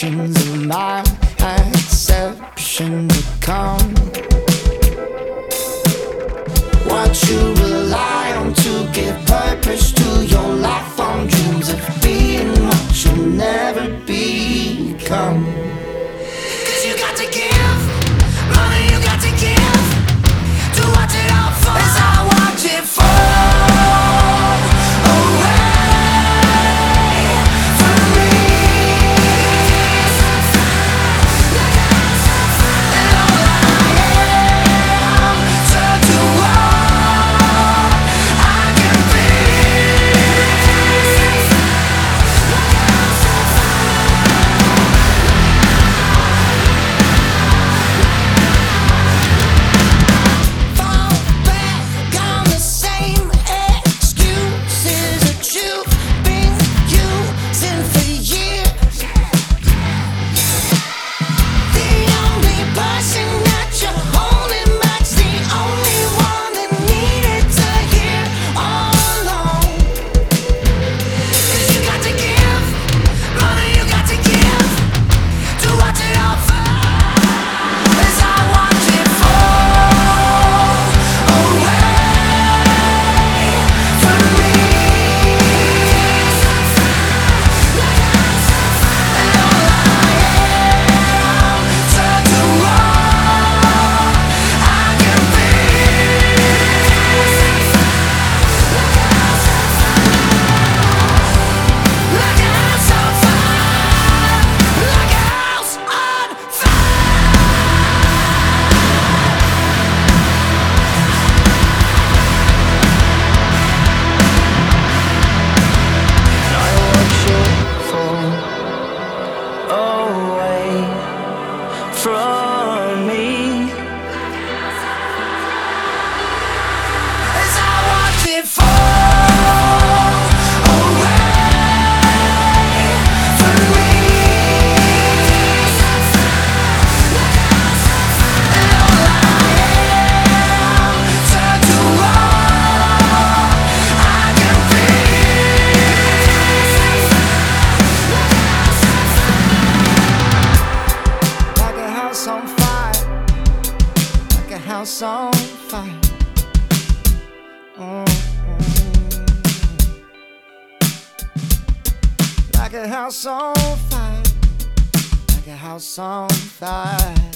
actions of my exception become what you rely on to give purpose to your life on dreams of being what you'll never become. 'Cause you got to give, mother, you got to give, to watch it all fall as I watch it fall away from me. And all I am turned to what I can be. Fall back on the same excuses that you've been using for years. The only person that you're holding back's the only one that needed to hear all along. 'Cause you got to give, mother, you got to give, to watch it all fall as I watch it fall away from me. And all I am turned to what I can be. Like a house on fire, like a house on I watch it fall away from me as I watch it fall away from me. And all I am turned to what I can be. Like a house on fire, like a house on fire. Mm. Like a house on fire, like a house on fire.